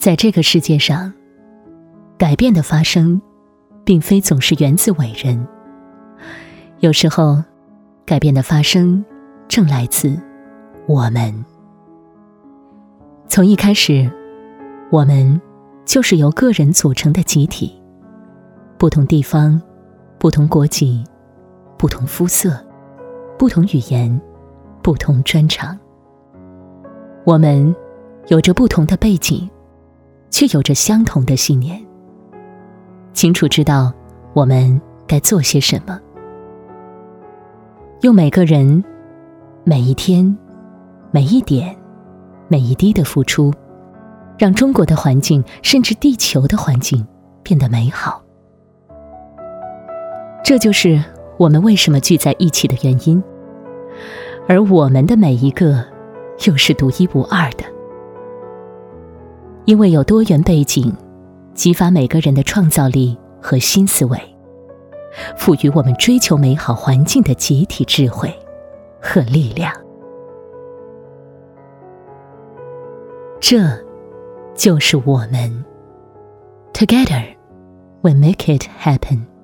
在这个世界上，改变的发生并非总是源自伟人，有时候改变的发生正来自我们。从一开始，我们就是由个人组成的集体，不同地方，不同国籍，不同肤色，不同语言，不同专长。我们有着不同的背景，却有着相同的信念，清楚知道我们该做些什么。用每个人、每一天、每一点、每一滴的付出，让中国的环境，甚至地球的环境变得美好。这就是我们为什么聚在一起的原因，而我们的每一个又是独一无二的。因为有多元背景，激发每个人的创造力和新思维，赋予我们追求美好环境的集体智慧和力量。这就是我们。Together, we make it happen.